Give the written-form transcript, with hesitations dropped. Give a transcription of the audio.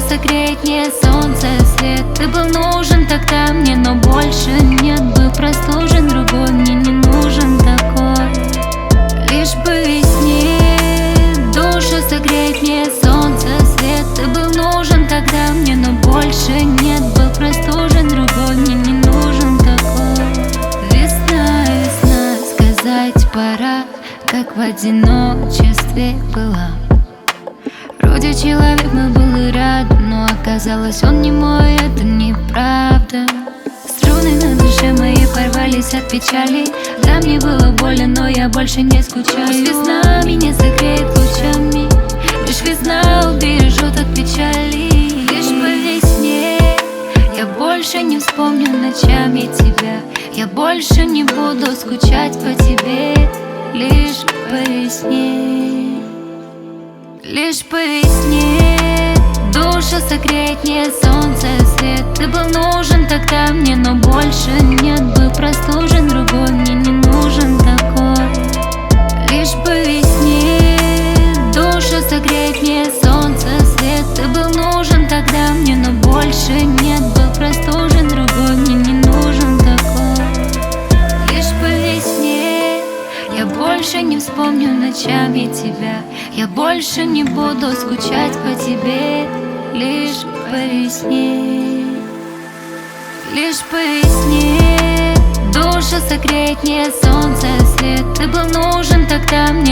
согреть мне солнце свет. Ты был нужен тогда мне, но больше нет. Был простужен другой, мне не нужен такой. Лишь бы весне душу согреть мне солнце свет. Ты был нужен тогда мне, но больше нет. Был простужен другой, мне не нужен такой. Весна, весна, сказать пора, как в одиночестве была. Вроде человек мы были рядом, но оказалось он не мой, это неправда. Струны на душе мои порвались от печали. Да, мне было больно, но я больше не скучаю. Пусть весна меня согреет лучами, лишь весна убережет от печали. Лишь по весне я больше не вспомню ночами тебя. Я больше не буду скучать по тебе. Лишь по весне, лишь по весне душу согреть мне солнце свет. Ты был нужен тогда мне, но больше нет. Был простужен другой, мне не нужен такой. Лишь по весне душу согреть мне солнце свет. Ты был нужен тогда мне, но больше нет. Был простужен другой, мне не нужен такой. Лишь по весне я больше не вспомню ночами тебя. Я больше не буду скучать по тебе. Лишь по весне, лишь по весне душу согреть мне солнце свет. Ты был нужен тогда мне,